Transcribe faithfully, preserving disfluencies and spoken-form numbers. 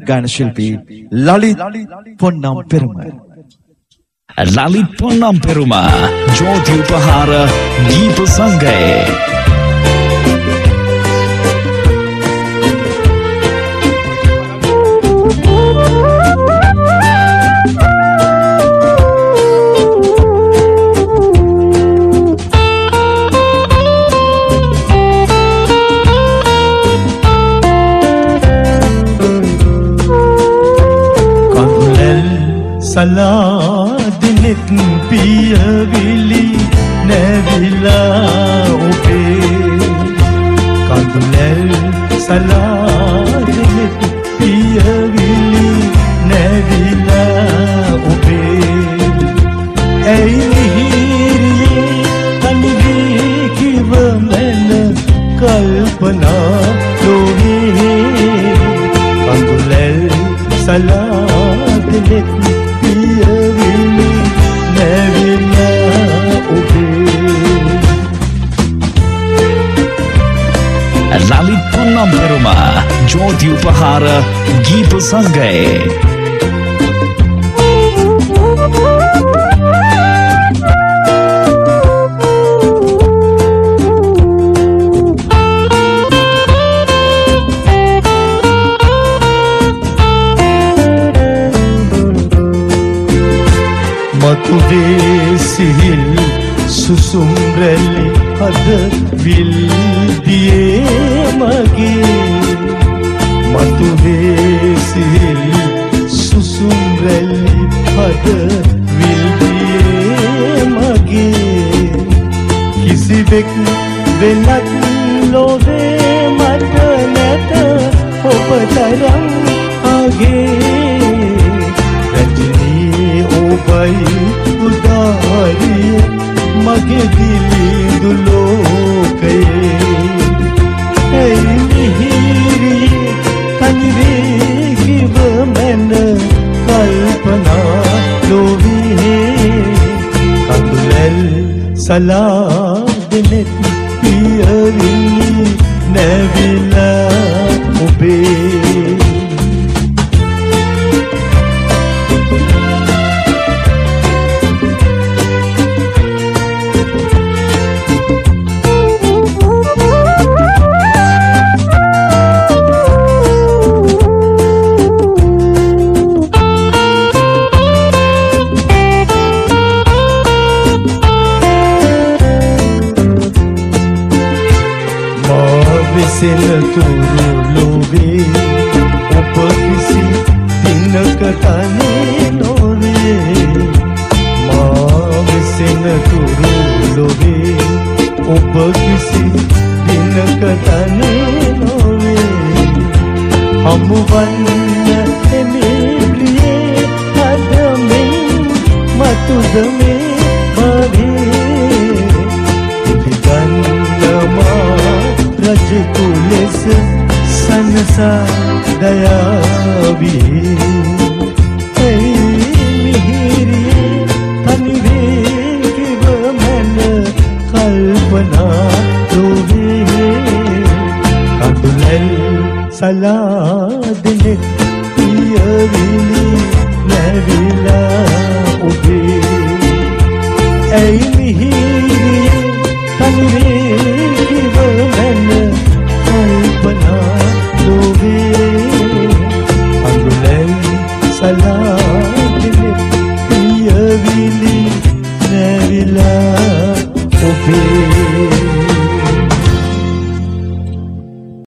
ගායන ශිල්පී ලලිත් පොන්නම් පෙරුම. ලලිත් පොන්නම් පෙරුම ජෝති උපහාර දීප සංගයේ සලාදිනෙත් පියවිලි නැවිලා ඔබේ කඳුලැල් සලාදිනෙත් පියවිලි නැවිලා ඔබේ ඇයි මිහිරියේ තනිවේ කිව මැන කල්පනා ලෝහේ කඳුලැල් සලාදිනෙත් ලලිත් පොන්නම් පෙරුම ජෝති උපහාර ගීත සංගයේ මතුවේ සිහිල් සුසුම් රැලි හද විල්දියේ මගේ මතුවේ සිහිල් සුසුම් රැලි හද විල්දියේ මගේ කිසිවෙක් වෙනත් ලෝකේ මට නැත ඔබ තරම් අගේ රජනී ඔබයි උදාරිය මගේ දිලිඳු ලෝකයේ ඇයි මිහිරි තනිවේ කිව මැන කල්පනා ලෝවිහේ කඳුලැල් සලාදිනෙත් පියවිලි නැවිලා ඔබේ සෙනතුරු ලෝවේ ඔබ කිසි දිනක තනි නොවේ මා වෙසෙනතුරු ලෝවේ ඔබ කිසි දිනක තනි නොවේ හමුවන්න එමේ ප්‍රියේ අදමින් මතුද මේ භවයේ පිළිගන්නමා රජකු ලෙස සනසා දයාවී ඇයි මිහිරියේ තනිවේ කිව මැන කල්පනා ලෝවේ කඳුලැල් සලාදිනෙත් පියවිලි නැවිලා ඔබේ ඇයි මිහිරියේ තනිවේ කිව මැන කල්පනා ලෝවේ කඳුලැල් සලාදිනෙත් පියවිලි නැවිලා